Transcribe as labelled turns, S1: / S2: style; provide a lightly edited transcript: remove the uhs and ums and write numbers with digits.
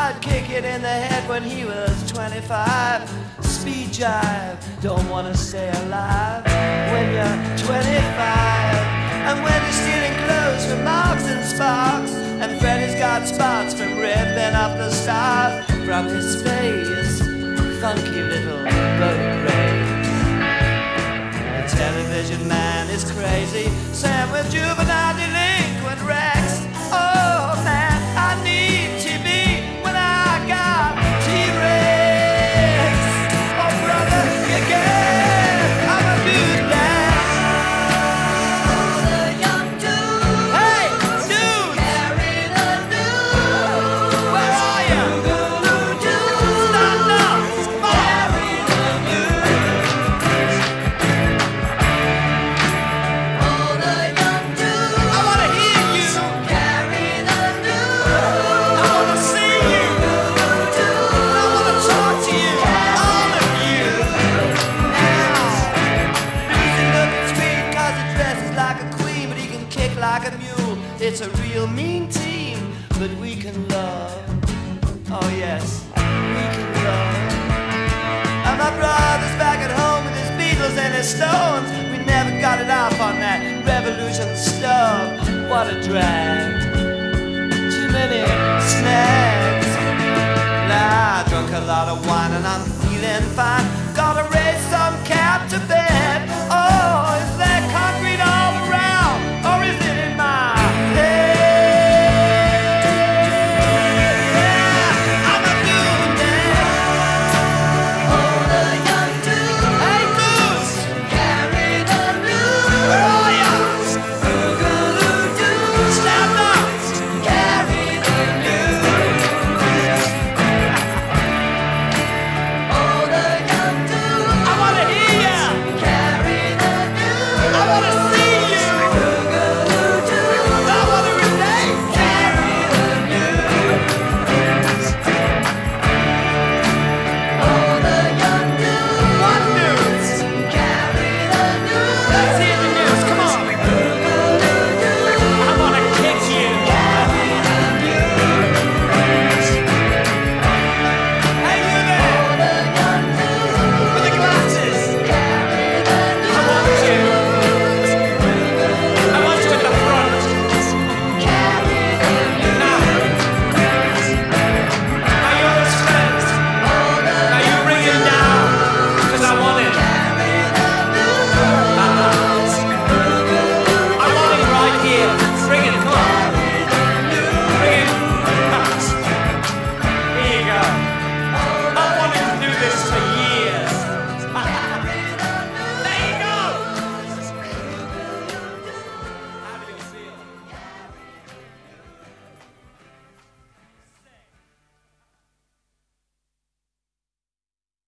S1: I'd kick it in the head when he was 25. Speed jive, don't wanna stay alive when you're 25. And when you're stealing clothes from Marks and Sparks, and Freddy's got spots from ripping up the stars from his face, funky little boat race. The television man is crazy, Sam with juvenile delinquent Rex. Oh man, I need TV when I got T-Rex. Oh brother, you get, I'm a good man.
S2: Oh, the young dude.
S1: Hey, dude,
S2: Carry the news.
S1: where are you? Stand up, come on.
S2: Carry the news. Oh, the young dude.
S1: I wanna hear you,
S2: Carry the news.
S1: I wanna see you, I wanna talk to you, all of you. Now, Lucy looking sweet 'cause he dresses like a queen, but he can kick like a mule. It's a real mean team, but we can love. Oh yes, we can love. And my brother's back at home with his Beatles and his Stones. We never got it off on that revolution stuff. What a drag. Too many snags. Nah, I drunk a lot of wine and I'm feeling fine. Gotta raise some cap to bed.